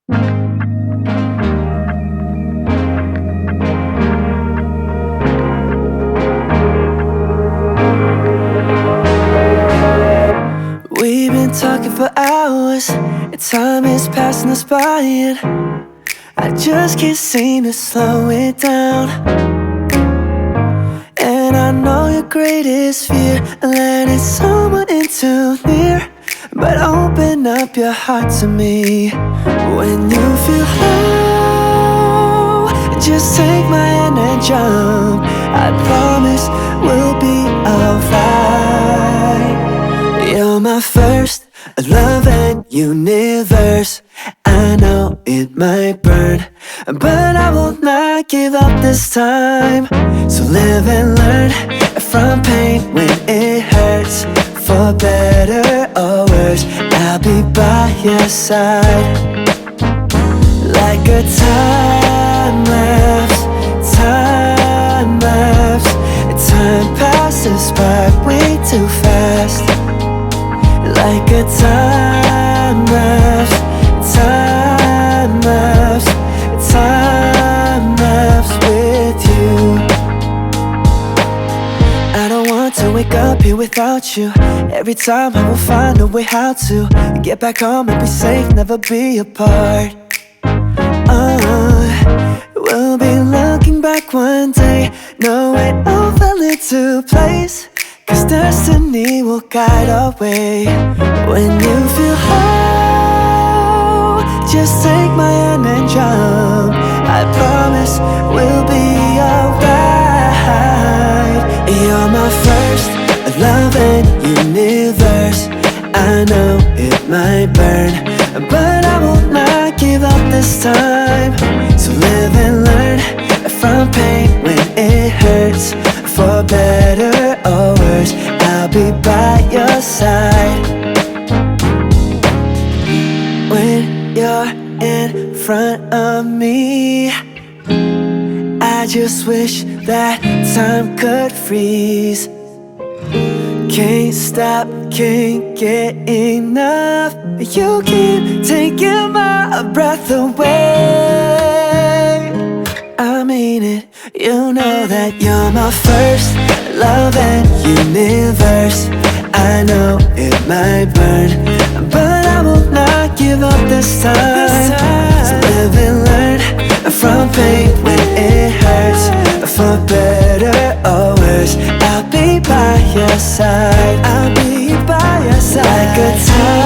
We've been talking for hours, and time is passing us by, and I just can't seem to slow it down. And I know your greatest fear, letting someone in too near. But open up your heart to me when you feel low. Just take my hand and jump. I promise we'll be alright. You're my first love and universe. I know it might burn, but I will not give up this time. So live and learn from pain when it hurts. For better or worse, I'll be by your side. Like a time lapse, time lapse. Time passes by way too fast. Like a time lapse, time lapse, time lapse with you. I don't want to wake up here without you. Every time I will find a way how to get back home and be safe, never be apart. We'll be looking back one day, know it all fell into place, 'cause destiny will guide our way. When you feel low, just take my hand and jump. I promise we'll be alright. You're my first love and universe. I know it might burn, but I will not give up this time. So live and learn from pain when it hurts. For better or worse, I'll be by your side. When you're in front of me, I just wish that time could freeze. Can't stop, can't get enough. You keep taking my breath away. I mean it, you know that you're my first love and universe. I know it might burn, but I will not give up this time. So live and learn from pain when it hurts. For better or worse, I'll be by your side. I'll be by your side. Like a time